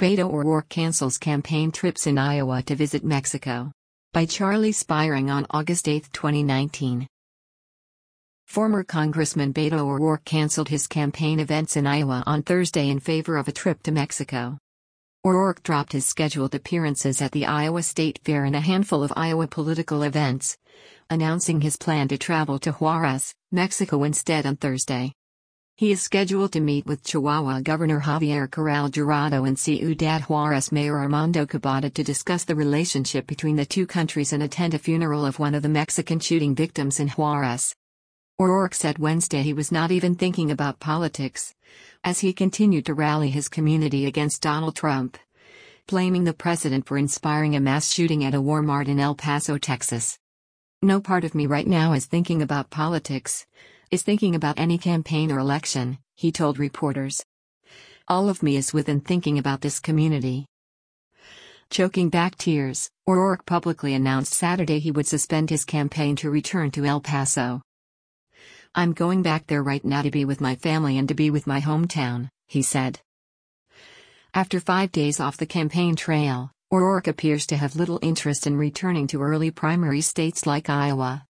Beto O'Rourke cancels campaign trips in Iowa to visit Mexico. By Charlie Spiring on August 8, 2019. Former Congressman Beto O'Rourke canceled his campaign events in Iowa on Thursday in favor of a trip to Mexico. O'Rourke dropped his scheduled appearances at the Iowa State Fair and a handful of Iowa political events, announcing his plan to travel to Juarez, Mexico instead on Thursday. He is scheduled to meet with Chihuahua Governor Javier Corral Jurado and Ciudad Juarez Mayor Armando Cubada to discuss the relationship between the two countries and attend a funeral of one of the Mexican shooting victims in Juarez. O'Rourke said Wednesday he was not even thinking about politics, as he continued to rally his community against Donald Trump, blaming the president for inspiring a mass shooting at a Walmart in El Paso, Texas. "No part of me right now is thinking about politics, is thinking about any campaign or election," he told reporters. "All of me is within thinking about this community." Choking back tears, O'Rourke publicly announced Saturday he would suspend his campaign to return to El Paso. "I'm going back there right now to be with my family and to be with my hometown," he said. After 5 days off the campaign trail, O'Rourke appears to have little interest in returning to early primary states like Iowa.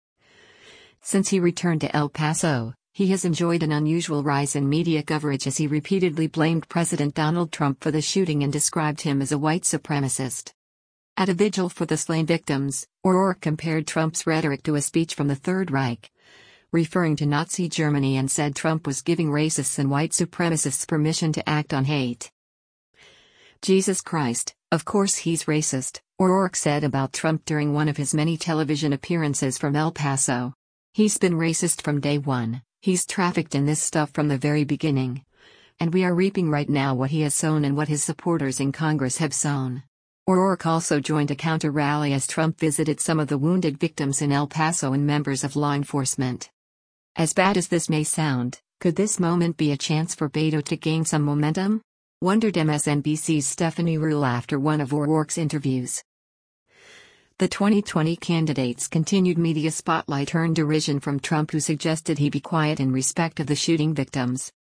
Since he returned to El Paso, he has enjoyed an unusual rise in media coverage as he repeatedly blamed President Donald Trump for the shooting and described him as a white supremacist. At a vigil for the slain victims, O'Rourke compared Trump's rhetoric to a speech from the Third Reich, referring to Nazi Germany, and said Trump was giving racists and white supremacists permission to act on hate. "Jesus Christ, of course he's racist," O'Rourke said about Trump during one of his many television appearances from El Paso. "He's been racist from day one, he's trafficked in this stuff from the very beginning. And we are reaping right now what he has sown and what his supporters in Congress have sown." O'Rourke also joined a counter-rally as Trump visited some of the wounded victims in El Paso and members of law enforcement. As bad as this may sound, could this moment be a chance for Beto to gain some momentum? Wondered MSNBC's Stephanie Ruhle after one of O'Rourke's interviews. The 2020 candidate's continued media spotlight earned derision from Trump, who suggested he be quiet in respect of the shooting victims.